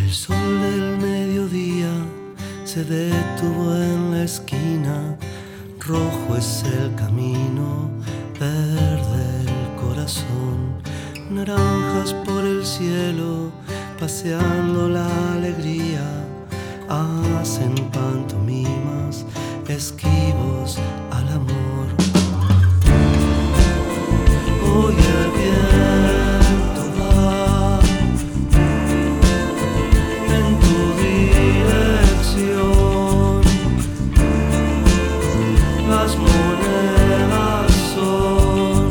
El sol del mediodía se detuvo en la esquina. Rojo es el camino, verde el corazón. Naranjas por el cielo, paseando la alegría. Hacen pantomimas, esquivos al amor. Hoy el viento va en tu dirección. Las monedas son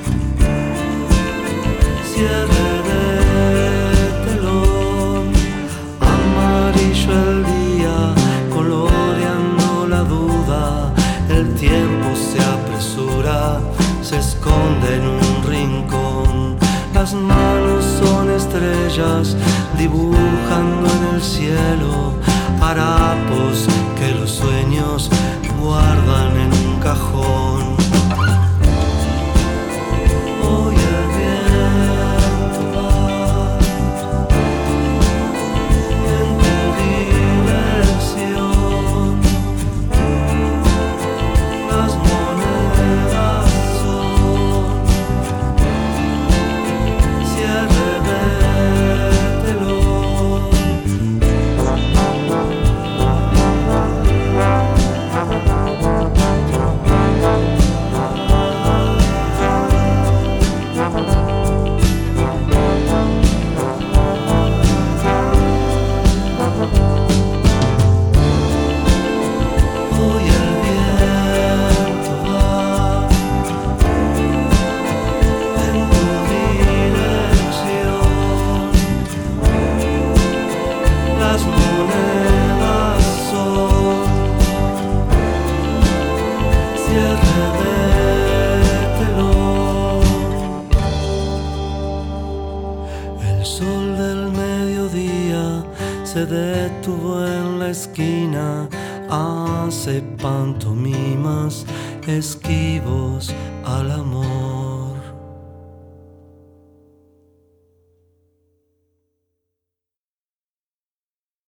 cierre de telón. Amarillo el día, coloreando la duda. El tiempo se apresura, se esconde en un rincón. Las manos son estrellas dibujando en el cielo harapos que los sueños guardan en un cajón. Hoy el viento va en tu dirección. Las monedas son cierre de telón. Hoy el viento va en tu dirección. Las monedas son cierre de telón. El sol del mediodía se detuvo en la esquina. Hace pantomimas, esquivos al amor.